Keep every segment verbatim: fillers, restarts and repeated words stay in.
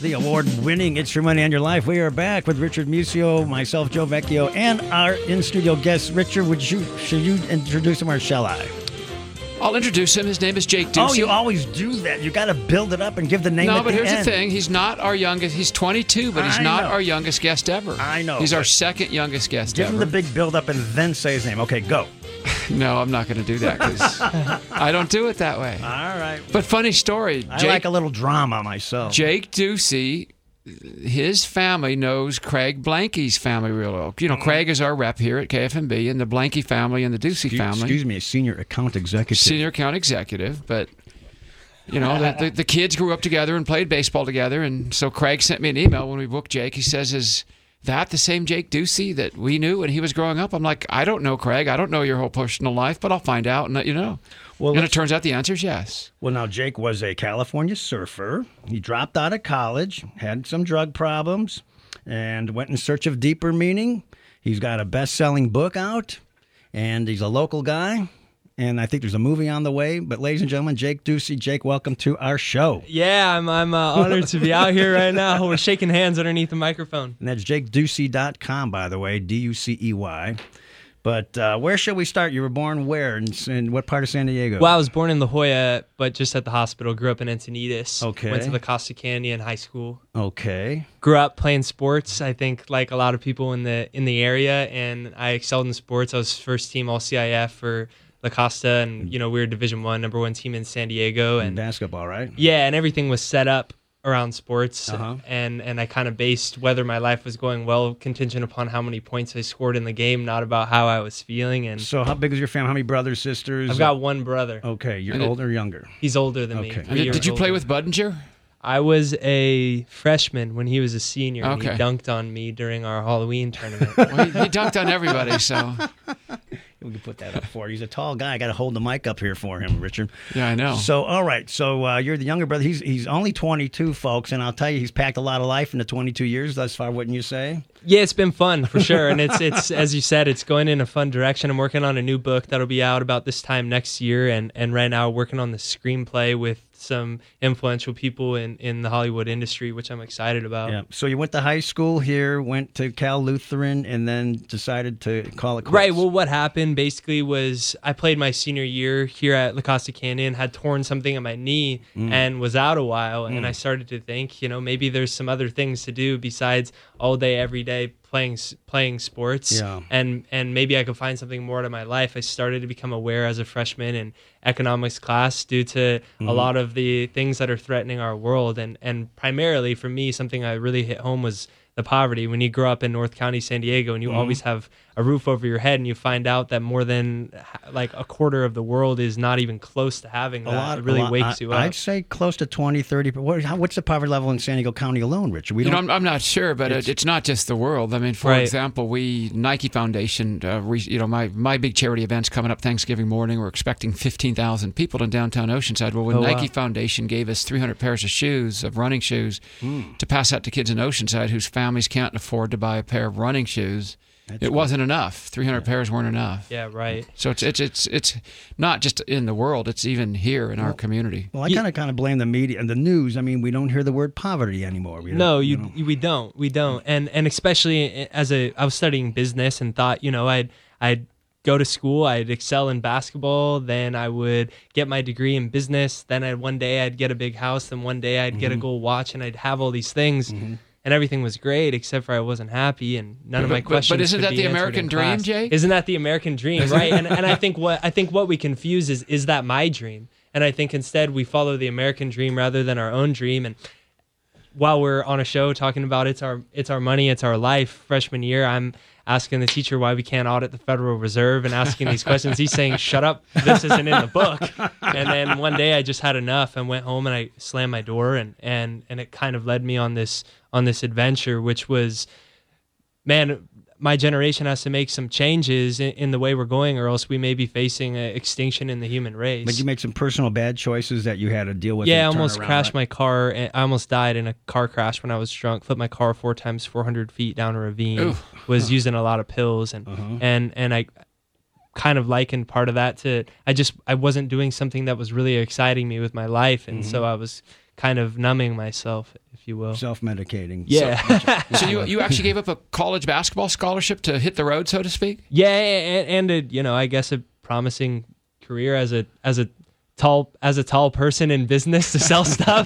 the award-winning It's Your Money on Your Life. We are back with Richard Musio, myself, Joe Vecchio, and our in-studio guest, Richard. Would you should you introduce him or shall I? I'll introduce him. His name is Jake Ducey. Oh, you always do that. You got to build it up and give the name No, at but the here's end. the thing. He's not our youngest. He's twenty-two, but he's I not know. our youngest guest ever. I know. He's our second youngest guest Give ever. him the big build-up and then say his name. Okay, go. No, I'm not going to do that because I don't do it that way. All right. But funny story. I Jake, like a little drama myself. Jake Ducey, his family knows Craig Blanky's family real well. You know, Craig is our rep here at K F M B, and the Blanky family and the Ducey Excuse, family. excuse me, a senior account executive. Senior account executive, but you know, the, the, the kids grew up together and played baseball together, and so Craig sent me an email when we booked Jake. He says, is that the same Jake Ducey that we knew when he was growing up? I'm like, I don't know, Craig. I don't know your whole personal life, but I'll find out and let you know. Well, and it let's- turns out the answer is yes. Well, now, Jake was a California surfer. He dropped out of college, had some drug problems, and went in search of deeper meaning. He's got a best-selling book out, and he's a local guy. And I think there's a movie on the way. But ladies and gentlemen, Jake Ducey. Jake, welcome to our show. Yeah, I'm I'm uh, honored to be out here right now. We're shaking hands underneath the microphone. And that's jake ducey dot com, by the way, D U C E Y. But uh, where shall we start? You were born where? In, in what part of San Diego? Well, I was born in La Jolla, but just at the hospital. Grew up in Encinitas. Okay. Went to the Costa Canyon High School. Okay. Grew up playing sports. I think like a lot of people in the in the area, and I excelled in sports. I was first team All C I F for La Costa, and you know we were Division One, number one team in San Diego, And and basketball, right? yeah, and everything was set up around sports, Uh-huh. and and I kind of based whether my life was going well contingent upon how many points I scored in the game, not about how I was feeling. And So how big is your family? How many brothers, sisters? I've got one brother. Okay, you're And it- older or younger? He's older than me. Okay. three And did, years did you play older. with Budinger? I was a freshman when he was a senior, and he Okay. dunked on me during our Halloween tournament. Well, he, he dunked on everybody, so We can put that up for you. He's a tall guy. I got to hold the mic up here for him, Richard. yeah, I know. So, all right. So uh, you're the younger brother. He's he's only twenty-two, folks, and I'll tell you, he's packed a lot of life into twenty-two years thus far. Wouldn't you say? Yeah, it's been fun for sure, and it's it's as you said, it's going in a fun direction. I'm working on a new book that'll be out about this time next year, and and right now working on the screenplay with some influential people in, in the Hollywood industry, which I'm excited about. Yeah. So you went to high school here, went to Cal Lutheran, and then decided to call it quits. Right. Well, what happened basically was I played my senior year here at La Costa Canyon, had torn something in my knee, Mm. and was out a while. And I started to think, you know, maybe there's some other things to do besides all day, every day playing s- playing sports. Yeah. And and maybe I could find something more to my life. I started to become aware as a freshman in economics class due to Mm-hmm. a lot of the things that are threatening our world. And and primarily for me, something I really hit home was the poverty. When you grow up in North County, San Diego, and you Mm-hmm. always have a roof over your head, and you find out that more than ha- like a quarter of the world is not even close to having A that, lot, it really a lot- wakes I, you up. I'd say close to twenty, thirty. But what, how, what's the poverty level in San Diego County alone, Richard? We You know, don't. I'm, I'm not sure, but It's- it's, it's not just the world. I mean, for Right. example, we Nike Foundation, uh, re, you know, my my big charity event's coming up Thanksgiving morning. We're expecting fifteen thousand people in downtown Oceanside. Well, when Oh, wow. Nike Foundation gave us three hundred pairs of shoes, of running shoes, Hmm. to pass out to kids in Oceanside whose families can't afford to buy a pair of running shoes, it wasn't enough. three hundred pairs weren't enough. yeah, right. So it's it's it's it's not just in the world; it's even here in our community. Well, I kind of kind of blame the media and the news. I mean, we don't hear the word poverty anymore. We No, don't- you, know. we don't, we don't, and and especially as a, I was studying business and thought, you know, I'd I'd go to school, I'd excel in basketball, then I would get my degree in business, then I one day I'd get a big house, then one day I'd get Mm-hmm. a gold watch, and I'd have all these things. And everything was great, except for I wasn't happy, and none of my But- but- questions. but isn't could that be the answered American in dream, class. Jake? Isn't that the American dream, right? and and I think what I think what we confuse is is that my dream, and I think instead we follow the American dream rather than our own dream. And while we're on a show talking about it's our it's our money, it's our life, freshman year, I'm asking the teacher why we can't audit the Federal Reserve and asking these questions. He's saying, "Shut up, this isn't in the book." And then one day I just had enough and went home and I slammed my door, and and and it kind of led me on this on this adventure, which was, man, my generation has to make some changes in, in the way we're going, or else we may be facing a extinction in the human race. But you made some personal bad choices that you had to deal with. Yeah, I and turn almost around, crashed right? my car. and I almost died in a car crash when I was drunk. Flipped my car four times, four hundred feet down a ravine. Ooh. Was using a lot of pills, and Uh-huh. and and I kind of likened part of that to I just I wasn't doing something that was really exciting me with my life, and Mm-hmm. so I was kind of numbing myself, if if you will. Self-medicating. Yeah. So you you actually gave up a college basketball scholarship to hit the road, so to speak? Yeah, and, and a, you know, I guess a promising career as a as a tall as a tall person in business to sell stuff.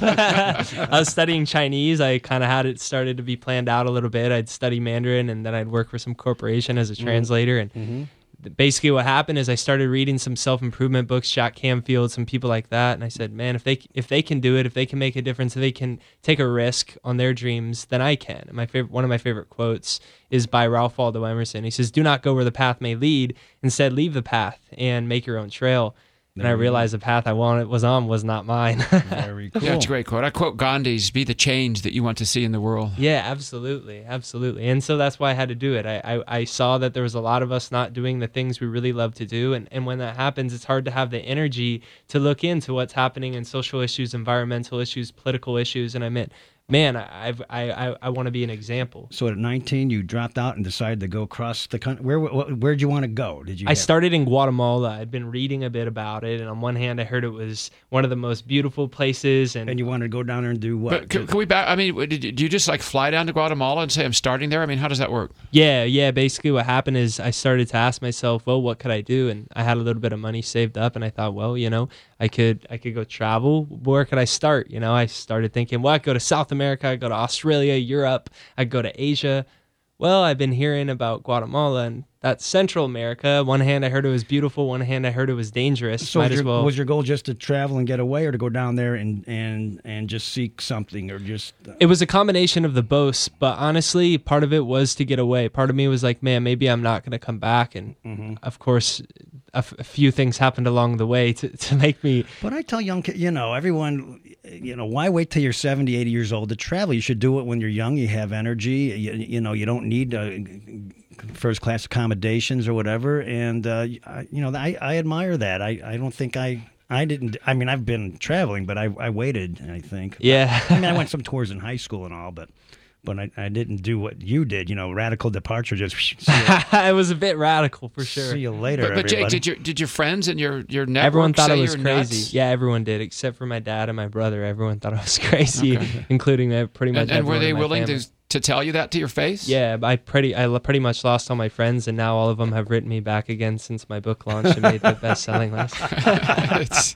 I was studying Chinese. I kind of had it started to be planned out a little bit. I'd study Mandarin, and then I'd work for some corporation as a translator. And Mm-hmm. basically what happened is I started reading some self-improvement books, Jack Canfield, some people like that, and I said, man, if they if they can do it, if they can make a difference, if they can take a risk on their dreams, then I can. And my favorite, one of my favorite quotes is by Ralph Waldo Emerson. He says, "Do not go where the path may lead. Instead, leave the path and make your own trail." And I realized the path I wanted was on was not mine. Very cool. Yeah, it's a great quote. I quote Gandhi's, "Be the change that you want to see in the world." Yeah, absolutely, absolutely. And so that's why I had to do it. I, I, I saw that there was a lot of us not doing the things we really love to do. And, and when that happens, it's hard to have the energy to look into what's happening in social issues, environmental issues, political issues. And I meant, man, I I I, I want to be an example. So at nineteen, you dropped out and decided to go across the country. Where where where'd you want to go? Did you? I have- started in Guatemala. I'd been reading a bit about it, and on one hand, I heard it was one of the most beautiful places. And, And you wanted to go down there and do what? But can, can we back? I mean, did you, do you just like fly down to Guatemala and say, "I'm starting there"? I mean, how does that work? yeah, yeah. Basically, what happened is I started to ask myself, well, what could I do? And I had a little bit of money saved up, and I thought, well, you know, I could I could go travel. Where could I start? You know, I started thinking, well, I could go to South America, I could go to Australia, Europe, I could go to Asia. Well, I've been hearing about Guatemala, and that's Central America. One hand, I heard it was beautiful. One hand, I heard it was dangerous. So Might was as your, well. was your goal just to travel and get away, or to go down there and and and just seek something, or just? Uh, It was a combination of the both, but honestly, part of it was to get away. Part of me was like, man, maybe I'm not going to come back. And Mm-hmm. of course, a, f- a few things happened along the way to, to make me. But I tell young kids, you know, everyone, you know, why wait till you're seventy, eighty years old to travel? You should do it when you're young. You have energy. You, you know, you don't need uh, first class accommodations or whatever. And uh, I, you know, I, I admire that. I, I don't think I. I didn't. I mean, I've been traveling, but I, I waited. I think. Yeah. I mean, I went some tours in high school and all, but but I, I didn't do what you did. You know, radical departure. Just see you, It was a bit radical for sure. see you later. But, but Jake, everybody. did your did your friends and your your network Everyone thought say it was you're crazy. nuts? Yeah, everyone did, except for my dad and my brother. Everyone thought I was crazy, Okay. including uh, pretty much And, and were everyone they in my willing family. to to tell you that to your face? Yeah, I pretty I l- pretty much lost all my friends, and now all of them have written me back again since my book launch and made the best-selling list. It's-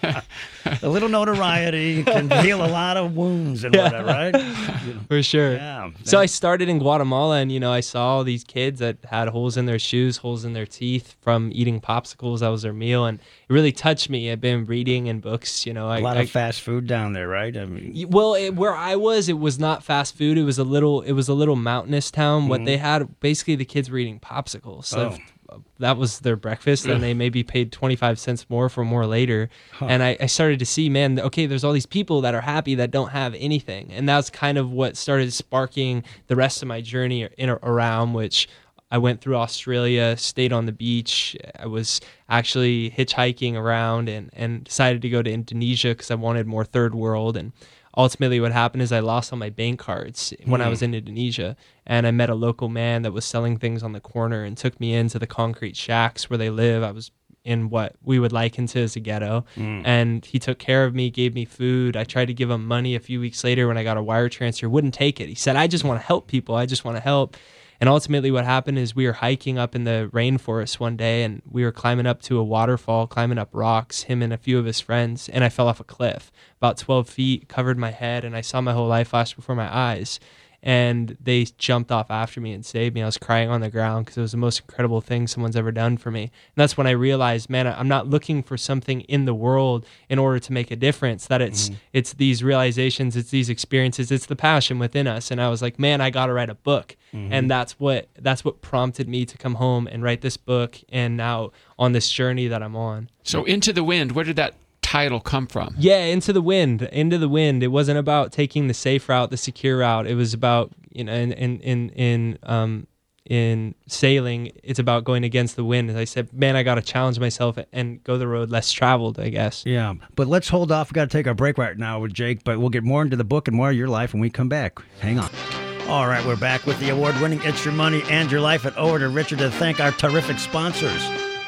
a little notoriety can heal a lot of wounds and whatever, right? You know, For sure. yeah. So I started in Guatemala, and you know, I saw all these kids that had holes in their shoes, holes in their teeth from eating popsicles. That was their meal, and it really touched me. I've been reading in books, you know. I, a lot I, of fast food down there, right? I mean, Y- Well, it, where I was, it was not fast food. It was a little, it was a little mountainous town. What they had, basically, the kids were eating popsicles. So Oh. if that was their breakfast, and they maybe paid twenty-five cents more for more later. And I, I started to see, man, okay, there's all these people that are happy that don't have anything, and that's kind of what started sparking the rest of my journey in around, which. I went through Australia, stayed on the beach. I was actually hitchhiking around and, and decided to go to Indonesia because I wanted more third world. And ultimately what happened is I lost all my bank cards when I was in Indonesia. And I met a local man that was selling things on the corner and took me into the concrete shacks where they live. I was in what we would liken to as a ghetto. And he took care of me, gave me food. I tried to give him money a few weeks later when I got a wire transfer, wouldn't take it. He said, I just want to help people. I just want to help. And ultimately what happened is we were hiking up in the rainforest one day, and we were climbing up to a waterfall, climbing up rocks, him and a few of his friends, and I fell off a cliff about twelve feet, covered my head, and I saw my whole life flash before my eyes. And they jumped off after me and saved me. I was crying on the ground because it was the most incredible thing someone's ever done for me. And that's when I realized, man, I'm not looking for something in the world in order to make a difference. That it's mm-hmm. it's these realizations, it's these experiences, it's the passion within us. And I was like, man, I got to write a book. Mm-hmm. And that's what that's what prompted me to come home and write this book. And now on this journey that I'm on. So Into the Wind, where did that title come from? Yeah, Into the Wind. Into the Wind. It wasn't about taking the safe route, the secure route. It was about, you know, in in in, in um in sailing, it's about going against the wind. As I said, man, I got to challenge myself and go the road less traveled, I guess. Yeah, but let's hold off. We got to take our break right now with Jake, but we'll get more into the book and more of your life when we come back. Hang on. All right, we're back with the award-winning It's Your Money and Your Life. At over to Richard to thank our terrific sponsors.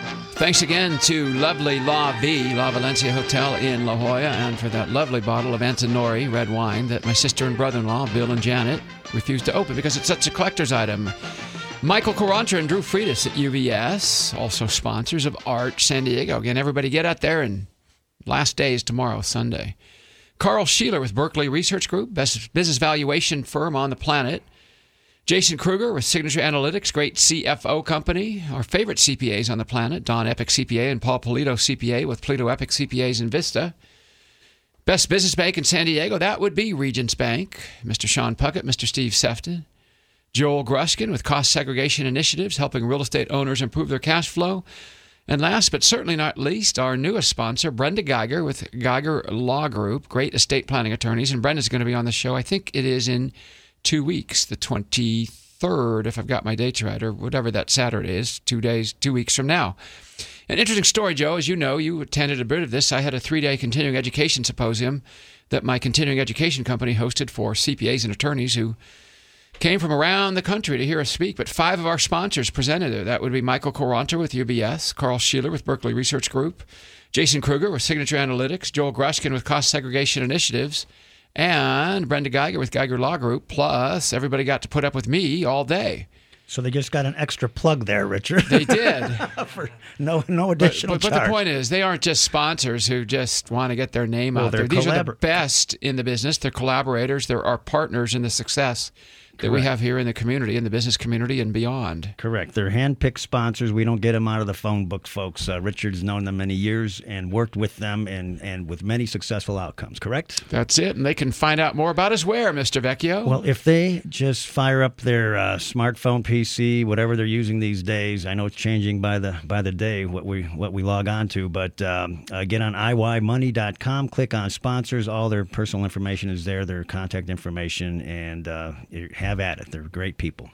Thanks again to lovely La V, La Valencia Hotel in La Jolla, and for that lovely bottle of Antinori red wine that my sister and brother-in-law, Bill and Janet, refused to open because it's such a collector's item. Michael Carrantra and Drew Freitas at U V S, also sponsors of Arch San Diego. Again, everybody get out there, and last day is tomorrow, Sunday. Carl Sheeler with Berkeley Research Group, best business valuation firm on the planet. Jason Kruger with Signature Analytics, great C F O company. Our favorite C P As on the planet, Don Epic C P A and Paul Polito C P A with Polito Epic C P As in Vista. Best business bank in San Diego, that would be Regions Bank. Mister Sean Puckett, Mister Steve Sefton. Joel Gruskin with Cost Segregation Initiatives, helping real estate owners improve their cash flow. And last but certainly not least, our newest sponsor, Brenda Geiger with Geiger Law Group, great estate planning attorneys. And Brenda's going to be on the show, I think it is in two weeks, the twenty-third, if I've got my dates right, or whatever that Saturday is, two days, two weeks from now. An interesting story, Joe. As you know, you attended a bit of this. I had a three-day continuing education symposium that my continuing education company hosted for C P As and attorneys who came from around the country to hear us speak, but five of our sponsors presented there. That would be Michael Carrantra with U B S, Carl Sheeler with Berkeley Research Group, Jason Kruger with Signature Analytics, Joel Gruskin with Cost Segregation Initiatives, and Brenda Geiger with Geiger Law Group. Plus, everybody got to put up with me all day. So they just got an extra plug there, Richard. They did. For no no additional but, but, but the point is, they aren't just sponsors who just want to get their name well, out there. These collabor- are the best in the business. They're collaborators. They're our partners in the success that Correct. We have here in the community, in the business community, and beyond. Correct. They're hand-picked sponsors. We don't get them out of the phone book, folks. Uh, Richard's known them many years and worked with them and, and with many successful outcomes, correct? That's it. And they can find out more about us where, Mister Vecchio? Well, if they just fire up their uh, smartphone, P C, whatever they're using these days, I know it's changing by the by the day what we what we log on to, but um, uh, get on I Y money dot com, click on sponsors. All their personal information is there, their contact information, and uh, have at it. They're great people.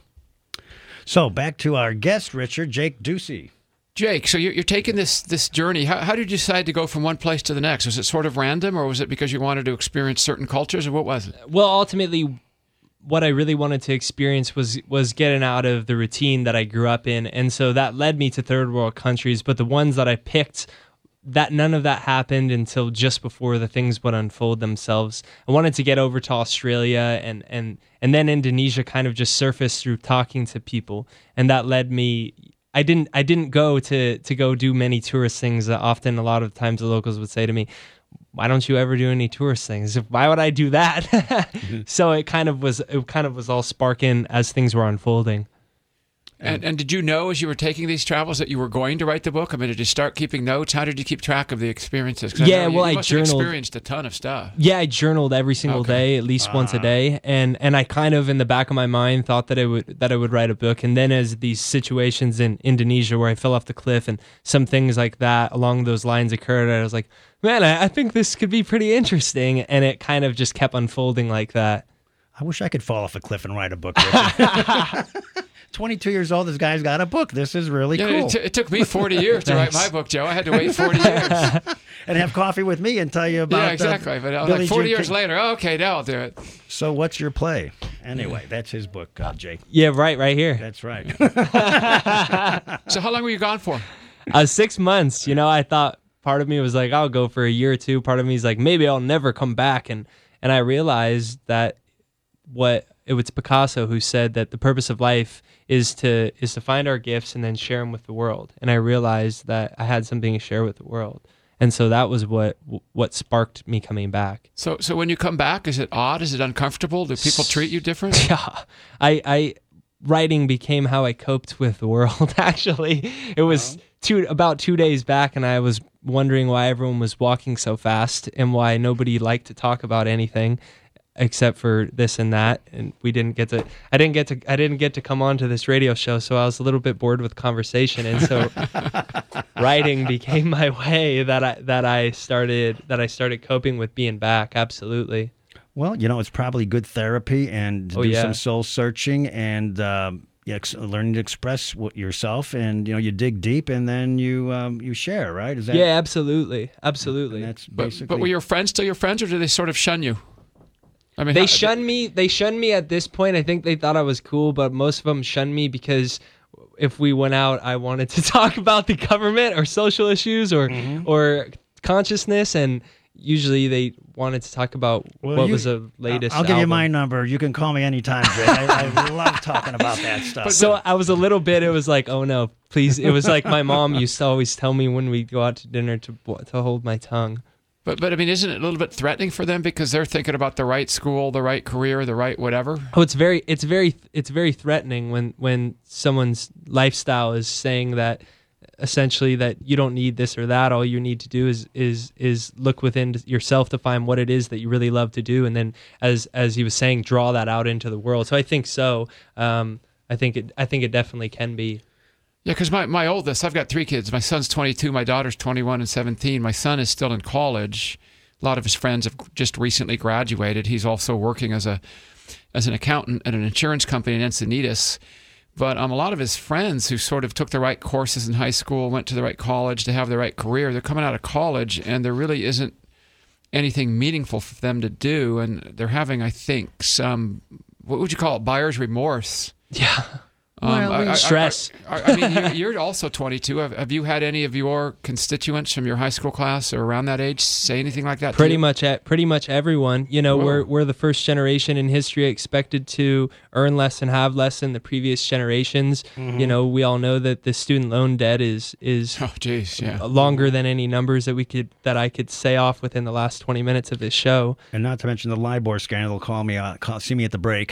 So back to our guest, Richard, Jake Ducey. Jake, so you're, you're taking this this journey. How, how did you decide to go from one place to the next? Was it sort of random, or was it because you wanted to experience certain cultures, or what was it? Well, ultimately, what I really wanted to experience was was getting out of the routine that I grew up in, and so that led me to third world countries. But the ones that I picked, that none of that happened until just before the things would unfold themselves. I wanted to get over to Australia, and and and then Indonesia kind of just surfaced through talking to people, and that led me. I didn't I didn't go to to go do many tourist things. That often, a lot of times, the locals would say to me, "Why don't you ever do any tourist things? Why would I do that?" mm-hmm. So it kind of was it kind of was all sparking as things were unfolding. And, and did you know as you were taking these travels that you were going to write the book? I mean, did you start keeping notes? How did you keep track of the experiences? Yeah, I well, you, you I must journaled. Have experienced a ton of stuff. Yeah, I journaled every single okay. day, at least uh. once a day, and and I kind of in the back of my mind thought that I would that I would write a book. And then as these situations in Indonesia where I fell off the cliff and some things like that along those lines occurred, I was like, man, I, I think this could be pretty interesting, and it kind of just kept unfolding like that. I wish I could fall off a cliff and write a book. Richard. twenty-two years old, this guy's got a book. This is really yeah, cool. It, t- it took me forty years to write my book, Joe. I had to wait forty years. And have coffee with me and tell you about Yeah, exactly. Uh, but I was Billie like forty Jean years King. later, okay, now I'll do it. So what's your play? Anyway, that's his book, uh, Jake. Yeah, right, right here. That's right. So how long were you gone for? Uh, six months. You know, I thought part of me was like, I'll go for a year or two. Part of me is like, maybe I'll never come back. And and I realized that what it was Picasso who said that the purpose of life is to is to find our gifts and then share them with the world. And I realized that I had something to share with the world. And so that was what what sparked me coming back. So so when you come back, is it odd? Is it uncomfortable? Do people treat you different? Yeah. I, I writing became how I coped with the world, actually. It was uh-huh. two about two days back, and I was wondering why everyone was walking so fast and why nobody liked to talk about anything except for this and that, and we didn't get to I didn't get to I didn't get to come on to this radio show, so I was a little bit bored with conversation, and so writing became my way that I that I started that I started coping with being back. Absolutely. Well, you know, it's probably good therapy and oh, do yeah. some soul searching and um, yeah, ex- learning to express what yourself, and you know, you dig deep and then you um, you share, right? Is that Yeah, absolutely, absolutely. And that's But, basically. but were your friends still your friends, or did they sort of shun you? I mean, they how, shunned me. They shunned me at this point. I think they thought I was cool, but most of them shunned me because if we went out, I wanted to talk about the government or social issues or mm-hmm. or consciousness, and usually they wanted to talk about well, what you, was the latest I'll give album. you my number. You can call me anytime, Jay. I, I love talking about that stuff. So I was a little bit, it was like, oh no, please. It was like my mom used to always tell me when we go out to dinner to to hold my tongue. But, but I mean, isn't it a little bit threatening for them because they're thinking about the right school, the right career, the right whatever? Oh, it's very, it's very, it's very threatening when, when someone's lifestyle is saying that essentially that you don't need this or that. All you need to do is is is look within yourself to find what it is that you really love to do, and then as as he was saying, draw that out into the world. So I think so. Um, I think it. I think it definitely can be. Yeah, because my, my oldest, I've got three kids. My son's twenty-two, my daughter's twenty-one and seventeen. My son is still in college. A lot of his friends have just recently graduated. He's also working as a as an accountant at an insurance company in Encinitas. But um, a lot of his friends who sort of took the right courses in high school, went to the right college to have the right career, they're coming out of college and there really isn't anything meaningful for them to do. And they're having, I think, some, what would you call it, buyer's remorse. Yeah. Um, well, I, I, stress. I, I, I mean, you're, you're also twenty-two. Have, have you had any of your constituents from your high school class or around that age say anything like that? Pretty much, pretty much everyone. You know, Whoa. we're we're the first generation in history expected to earn less and have less than the previous generations. Mm-hmm. You know, we all know that the student loan debt is is oh, geez, yeah. longer than any numbers that we could that I could say off within the last twenty minutes of this show. And not to mention the LIBOR scandal. Call me, uh, call, see me at the break.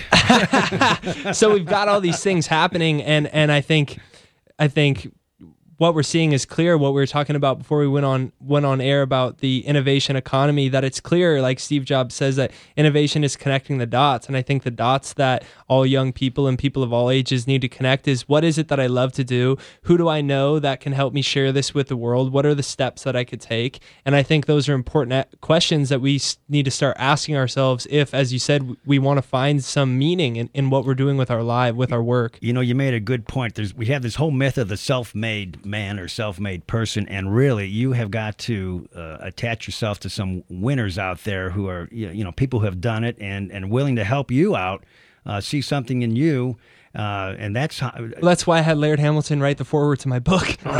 So we've got all these things happening. And and I think I think what we're seeing is clear. What we were talking about before we went on went on air about the innovation economy, that it's clear, like Steve Jobs says, that innovation is connecting the dots. And I think the dots that all young people and people of all ages need to connect is, what is it that I love to do? Who do I know that can help me share this with the world? What are the steps that I could take? And I think those are important questions that we need to start asking ourselves if, as you said, we want to find some meaning in, in what we're doing with our life, with our work. You know, you made a good point. There's we have this whole myth of the self-made man or self-made person, and really you have got to uh, attach yourself to some winners out there who are, you know, people who have done it and, and willing to help you out, uh, see something in you. Uh, and that's how, well, that's why I had Laird Hamilton write the foreword to my book. Oh,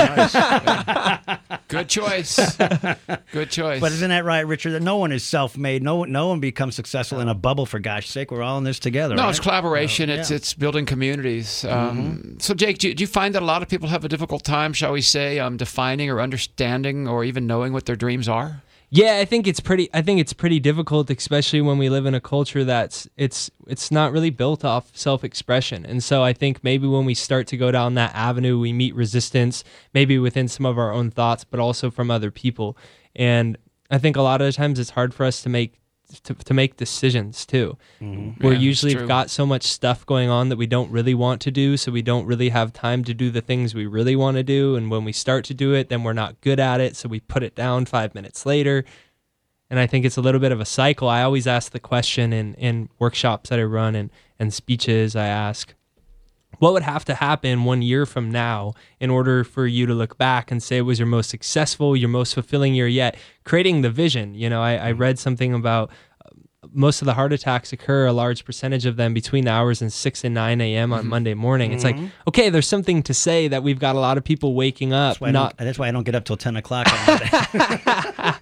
nice. Good choice. Good choice. But isn't that right, Richard? That no one is self-made. No, no one becomes successful in a bubble. For gosh sake, we're all in this together. No, right? it's collaboration. Uh, it's yeah. it's building communities. Um, Mm-hmm. So, Jake, do you, do you find that a lot of people have a difficult time, shall we say, um, defining or understanding or even knowing what their dreams are? Yeah, I think it's pretty. I think it's pretty difficult, especially when we live in a culture that's it's it's not really built off self-expression. And so I think maybe when we start to go down that avenue, we meet resistance, maybe within some of our own thoughts, but also from other people. And I think a lot of the times it's hard for us to make to, to make decisions too. Mm-hmm. We're Yeah, usually true. got so much stuff going on that we don't really want to do, so we don't really have time to do the things we really want to do. And when we start to do it, then we're not good at it, so we put it down five minutes later. And I think it's a little bit of a cycle. I always ask the question in, in workshops that I run and, and speeches, I ask, what would have to happen one year from now in order for you to look back and say it was your most successful, your most fulfilling year yet? Creating the vision. You know, I, I read something about uh, most of the heart attacks occur, a large percentage of them between the hours and six and nine a.m. on Monday morning. It's like, okay, there's something to say that we've got a lot of people waking up. That's why, not I don't, that's why I don't get up till ten o'clock on Monday.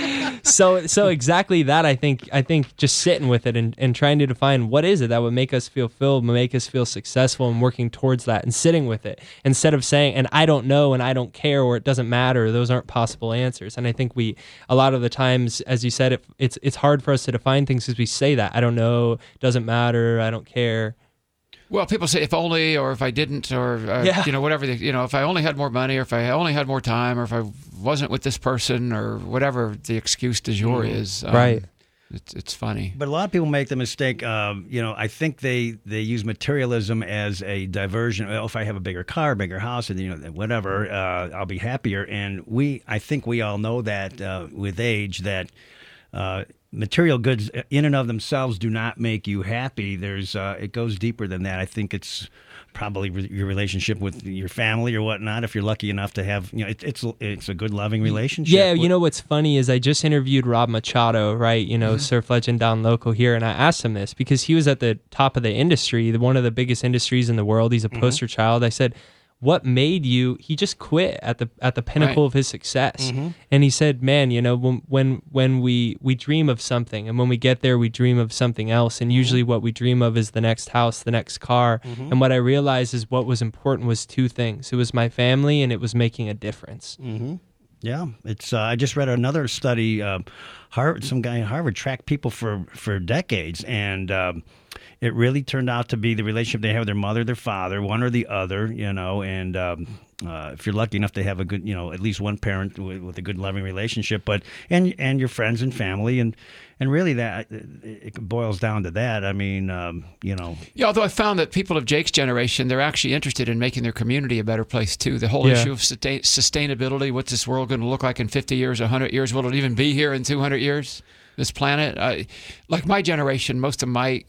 so so exactly that. I think I think just sitting with it and, and trying to define what is it that would make us feel filled, make us feel successful, and working towards that and sitting with it instead of saying, and I don't know and I don't care or it doesn't matter. Those aren't possible answers. And I think we a lot of the times, as you said, it, it's it's hard for us to define things because we say that I don't know, doesn't matter, I don't care. Well, people say if only, or if I didn't, or uh, Yeah. you know, whatever. They, you know, if I only had more money, or if I only had more time, or if I wasn't with this person, or whatever the excuse du jour is. Um, Right. It's it's funny. But a lot of people make the mistake. Um, you know, I think they, they use materialism as a diversion. Well, if I have a bigger car, bigger house, and you know, whatever, uh, I'll be happier. And we, I think we all know that uh, with age that. Uh, material goods in and of themselves do not make you happy. There's uh, it goes deeper than that. I think it's probably re- your relationship with your family or whatnot. If you're lucky enough to have, you know, it, it's it's a good loving relationship. Yeah, you know what's funny is I just interviewed Rob Machado, right? You know, mm-hmm. surf legend down local here, and I asked him this because he was at the top of the industry, one of the biggest industries in the world. He's a poster mm-hmm. child. I said, what made you, he just quit at the at the pinnacle Right. of his success. Mm-hmm. And he said, man, you know, when when when we we dream of something, and when we get there we dream of something else, and usually what we dream of is the next house, the next car. Mm-hmm. And what I realized is what was important was two things. It was my family, and it was making a difference. Mm-hmm. Yeah, it's. Uh, I just read another study. Uh, Harvard, some guy at Harvard tracked people for for decades, and um, it really turned out to be the relationship they have with their mother, their father, one or the other. You know, and um, uh, if you're lucky enough to have a good, you know, at least one parent with, with a good, loving relationship, but and and your friends and family, and and really that it boils down to that. I mean, um, you know. Yeah, although I found that people of Jake's generation, they're actually interested in making their community a better place too. The whole Yeah. issue of sustain- sustainability, what's this world going to look like in fifty years, one hundred years? Will it even be here in two hundred years, this planet? I, like my generation, most of my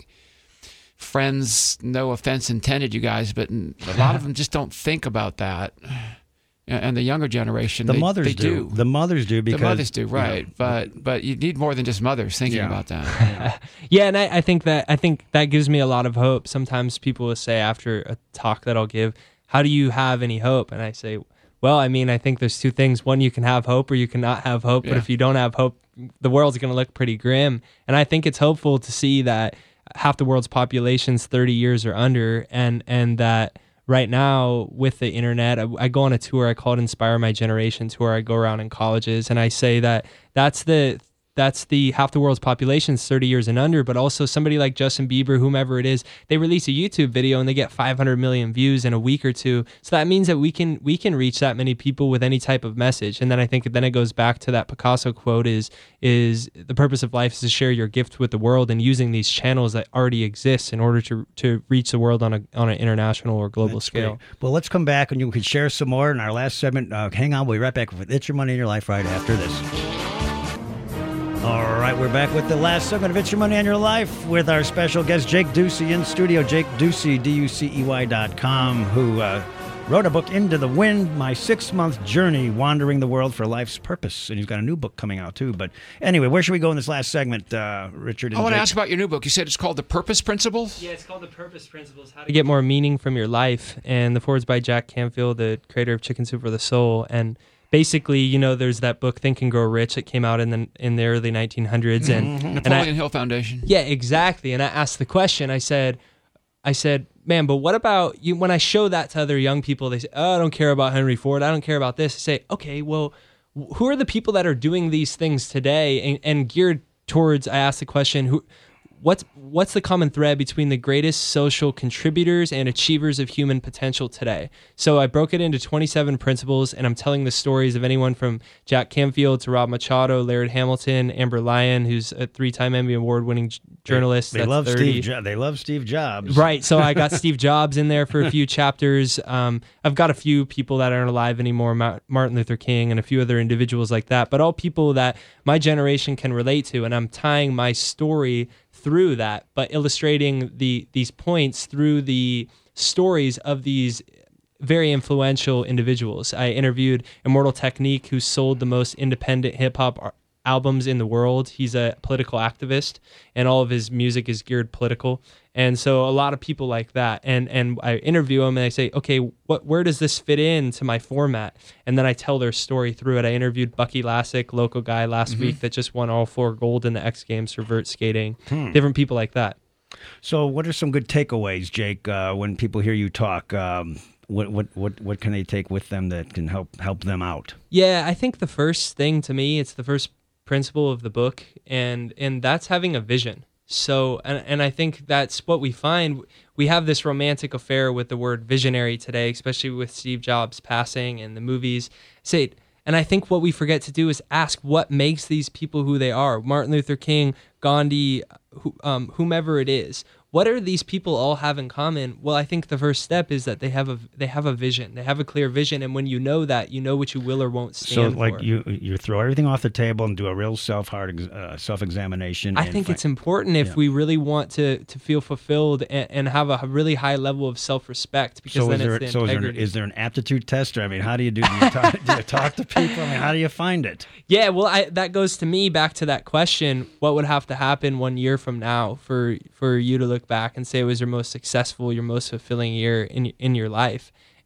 friends, no offense intended, you guys, but a lot of them just don't think about that. And the younger generation, The they, mothers they do. do. The mothers do because the mothers do, you know, right? But but you need more than just mothers thinking Yeah. about that. Yeah, and I, I think that I think that gives me a lot of hope. Sometimes people will say after a talk that I'll give, "How do you have any hope?" And I say, "Well, I mean, I think there's two things. One, you can have hope, or you cannot have hope. But Yeah. if you don't have hope, the world's going to look pretty grim." And I think it's hopeful to see that half the world's population's thirty years or under, and and that right now with the internet, I, I go on a tour. I call it Inspire My Generation tour. I go around in colleges, and I say that that's the that's the half the world's population is thirty years and under, but also somebody like Justin Bieber, whomever it is, they release a YouTube video and they get five hundred million views in a week or two. So that means that we can we can reach that many people with any type of message. And then I think then it goes back to that Picasso quote is is the purpose of life is to share your gift with the world, and using these channels that already exist in order to to reach the world on a on an international or global That's scale. great. Well, let's come back and you can share some more in our last segment. Uh, hang on, we'll be right back with It's Your Money in Your Life right after this. All right, we're back with the last segment of It's Your Money in Your Life with our special guest, Jake Ducey, in studio. Jake Ducey, D U C E Y dot com, who uh, wrote a book, Into the Wind, My Six-Month Journey, Wandering the World for Life's Purpose. And he's got a new book coming out, too. But anyway, where should we go in this last segment, uh, Richard? And I want to Jake? ask about your new book. You said it's called The Purpose Principles? Yeah, it's called The Purpose Principles, How to Get More Meaning from Your Life. And the foreword's by Jack Canfield, the creator of Chicken Soup for the Soul. And basically, you know, there's that book Think and Grow Rich that came out in the in the early nineteen hundreds, and and Napoleon I, Hill Foundation. yeah, exactly. And I asked the question. I said, I said, man, but what about you? When I show that to other young people, they say, oh, I don't care about Henry Ford. I don't care about this. I say, okay, well, wh- who are the people that are doing these things today, and, and geared towards? I asked the question, who. What's what's the common thread between the greatest social contributors and achievers of human potential today? So I broke it into twenty-seven principles, and I'm telling the stories of anyone from Jack Canfield to Rob Machado, Laird Hamilton, Amber Lyon, who's a three-time Emmy Award-winning j- journalist. They that's love thirty. Steve. Jo- they love Steve Jobs. Right. So I got Steve Jobs in there for a few chapters. Um, I've got a few people that aren't alive anymore, Ma- Martin Luther King and a few other individuals like that, but all people that my generation can relate to. And I'm tying my story through that, but illustrating the these points through the stories of these very influential individuals. I interviewed Immortal Technique, who sold the most independent hip-hop ar- albums in the world. He's a political activist, and all of his music is geared political. And so a lot of people like that. And and I interview them, and I say, okay, what where does this fit into my format? And then I tell their story through it. I interviewed Bucky Lassick, local guy last Mm-hmm. week that just won all four gold in the X Games for vert skating. Hmm. Different people like that. So, what are some good takeaways, Jake, uh, when people hear you talk? Um, what, what, what, what can they take with them that can help help them out? Yeah, I think the first thing to me, it's the first principle of the book, and and that's having a vision. So, and, and I think that's what we find. We have this romantic affair with the word visionary today, especially with Steve Jobs passing and the movies. Say, and I think what we forget to do is ask what makes these people who they are. Martin Luther King, Gandhi, who, um, whomever it is. What are these people all have in common? Well, I think the first step is that they have a they have a vision. They have a clear vision, and when you know that, you know what you will or won't So, stand like for. you, you throw everything off the table and do a real self hard uh, self examination. I think it's important if Yeah. we really want to to feel fulfilled and, and have a really high level of self respect, because So, then is there, it's the so is, there an, integrity. is there an aptitude test? Or, I mean, how do you do? Do you, talk, do you talk to people? I mean, how do you find it? Yeah, well, I, that goes to me back to that question: what would have to happen one year from now for for you to look back and say it was your most successful, your most fulfilling year in in your life?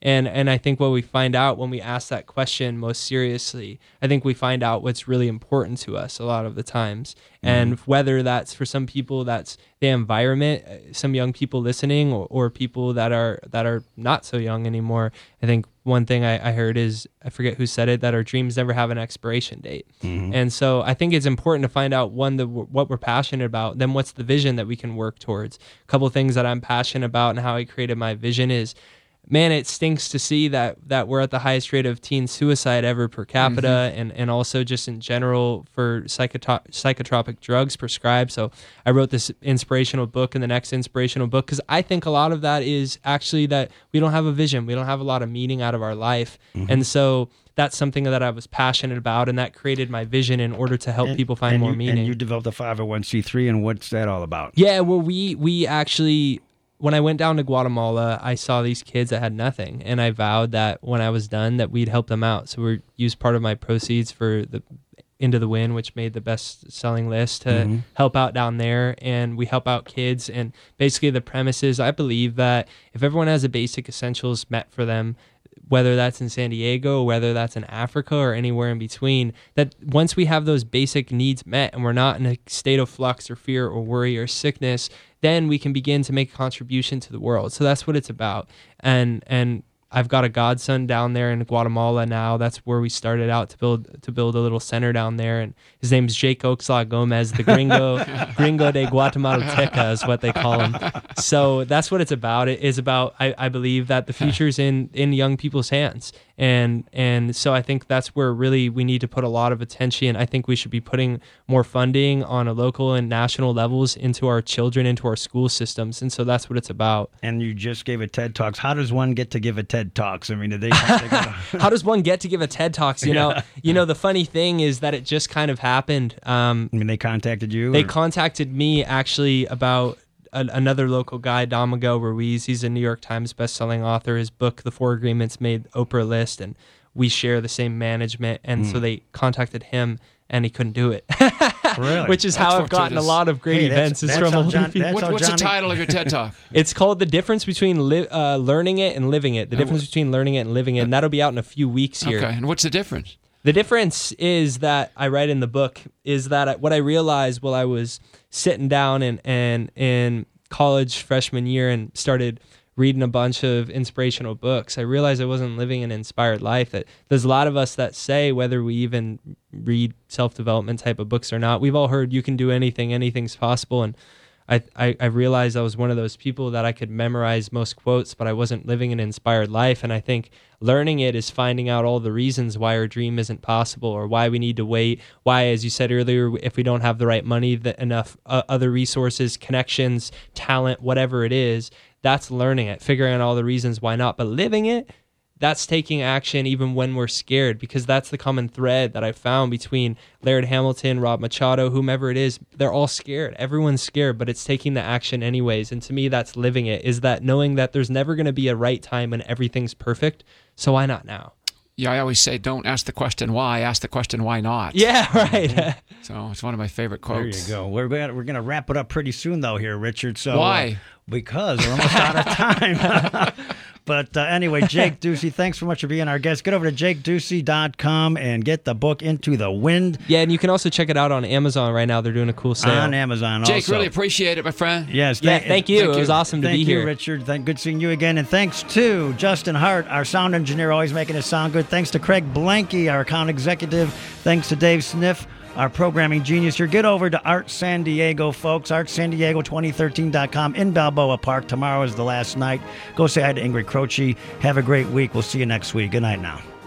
And and I think what we find out when we ask that question most seriously, I think we find out what's really important to us a lot of the times. Mm-hmm. And whether that's for some people, that's the environment, some young people listening, or, or people that are that are not so young anymore. I think one thing I, I heard is, I forget who said it, that our dreams never have an expiration date. Mm-hmm. And so I think it's important to find out, one, the, what we're passionate about, then what's the vision that we can work towards. A couple of things that I'm passionate about and how I created my vision is, man, it stinks to see that that we're at the highest rate of teen suicide ever per capita, mm-hmm. and, and also just in general for psychotro- psychotropic drugs prescribed. So I wrote this inspirational book and the next inspirational book because I think a lot of that is actually that we don't have a vision. We don't have a lot of meaning out of our life. Mm-hmm. And so that's something that I was passionate about, and that created my vision in order to help and, people find and more you, meaning. And you developed a five oh one c three, and what's that all about? Yeah, well, we we actually... When I went down to Guatemala, I saw these kids that had nothing, and I vowed that when I was done that we'd help them out. So we used part of my proceeds for the Into the Wind, which made the best-selling list, to mm-hmm. help out down there, and we help out kids. And basically the premise is, I believe that if everyone has the basic essentials met for them, whether that's in San Diego, whether that's in Africa, or anywhere in between, that once we have those basic needs met and we're not in a state of flux or fear or worry or sickness, then we can begin to make a contribution to the world. So that's what it's about. And and I've got a godson down there in Guatemala now. That's where we started out to build to build a little center down there. And his name's Jake Oxlaw Gomez, the gringo, gringo de Guatemalteca is what they call him. So that's what it's about. It is about, I, I believe that the future's in, in young people's hands. And and so I think that's where really we need to put a lot of attention. I think we should be putting more funding on a local and national levels into our children, into our school systems. And so that's what it's about. And you just gave a TED Talks. How does one get to give a TED Talks? I mean, do they? they gotta... How does one get to give a TED Talks? You know, yeah. you know, the funny thing is that it just kind of happened. Um, I mean, they contacted you? They or? contacted me actually about a, another local guy, Don Miguel Ruiz. He's a New York Times bestselling author. His book, The Four Agreements, made Oprah list, and we share the same management. And mm. so they contacted him, and he couldn't do it. Really? Which is That's how I've gotten a lot of great hey, events. That's, is that's from John, people. What, what's Johnny... the title of your TED Talk? It's called The Difference Between li- uh, Learning It and Living It. The difference between learning it and living it. And that'll be out in a few weeks here. Okay, and what's the difference? The difference is that I write in the book is that I, what I realized while I was sitting down and and in college freshman year and started reading a bunch of inspirational books, I realized I wasn't living an inspired life. That there's a lot of us that say, whether we even read self-development type of books or not, we've all heard you can do anything, anything's possible. And I, I, I realized I was one of those people that I could memorize most quotes, but I wasn't living an inspired life. And I think learning it is finding out all the reasons why our dream isn't possible, or why we need to wait, why, as you said earlier, if we don't have the right money, the, enough uh, other resources, connections, talent, whatever it is, that's learning it, figuring out all the reasons why not. But living it, that's taking action even when we're scared, because that's the common thread that I found between Laird Hamilton, Rob Machado, whomever it is. They're all scared. Everyone's scared, but it's taking the action anyways. And to me, that's living it, is that knowing that there's never going to be a right time when everything's perfect. So why not now? Yeah, I always say, don't ask the question why, ask the question why not. Yeah, right. So it's one of my favorite quotes. There you go. We're gonna, we're going to wrap it up pretty soon, though, here, Richard. So why? Uh, because we're almost out of time. But uh, anyway, Jake Ducey, thanks so much for being our guest. Get over to jake ducey dot com and get the book Into the Wind. Yeah, and you can also check it out on Amazon right now. They're doing a cool sale. On Amazon Jake, also. really appreciate it, my friend. Yes. Yeah, thank, thank you. Thank it you. was awesome to thank be you, here. Richard. Thank, good seeing you again. And thanks to Justin Hart, our sound engineer, always making it sound good. Thanks to Craig Blanky, our account executive. Thanks to Dave Sniff, our programming genius here. Get over to Art San Diego, folks. art san diego twenty thirteen dot com in Balboa Park. Tomorrow is the last night. Go say hi to Ingrid Croce. Have a great week. We'll see you next week. Good night now.